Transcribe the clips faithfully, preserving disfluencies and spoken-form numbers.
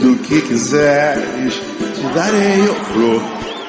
Tudo que quiseres te darei, ó flor,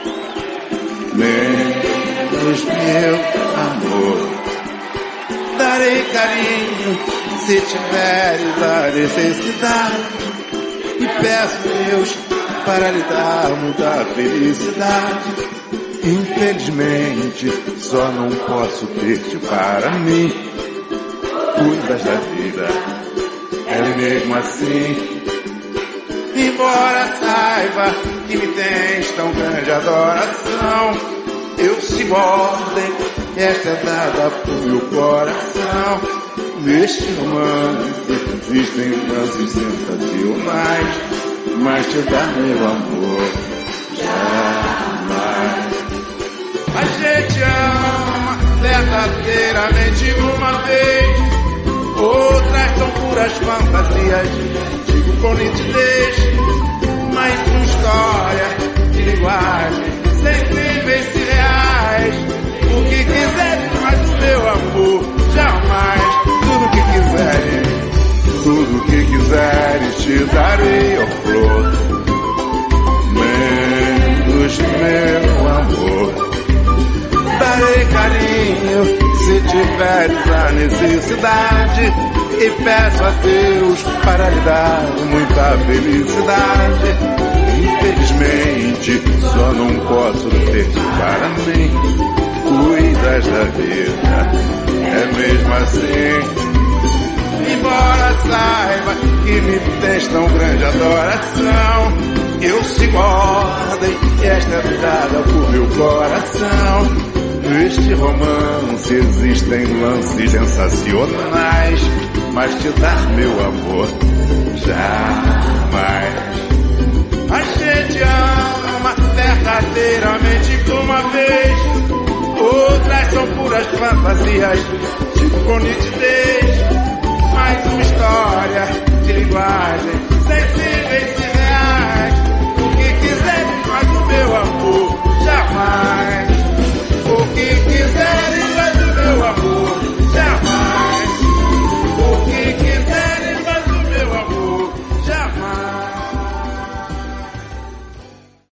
menos meu amor. Darei carinho se tiveres a necessidade, e peço a Deus para lhe dar muita felicidade. Infelizmente só não posso ter-te para mim. Cuidas da vida, é mesmo assim. Embora saiba que me tens tão grande adoração, eu sigo ordem, esta é dada por meu coração. Neste romance existem lances sensacionais, mas te dar meu amor jamais. A gente ama verdadeiramente uma vez, outras são puras fantasias, digo com nitidez, mas uma história de linguagem, sensíveis e reais. O que quiseres, mas o meu amor jamais. Tudo que quiseres, tudo que quiseres te darei, ó flor, menos meu amor. Darei carinho se tiveres a necessidade, e peço a Deus para lhe dar muita felicidade. Infelizmente só não posso ter-te para mim. Cuidas da vida, é mesmo assim. Embora saiba que me tens tão grande adoração, eu sigo a ordem, esta é dada por meu coração. Neste romance existem lances sensacionais, mas te dar meu amor jamais. A gente ama verdadeiramente uma vez, outras são puras fantasias, tipo com nitidez, mas uma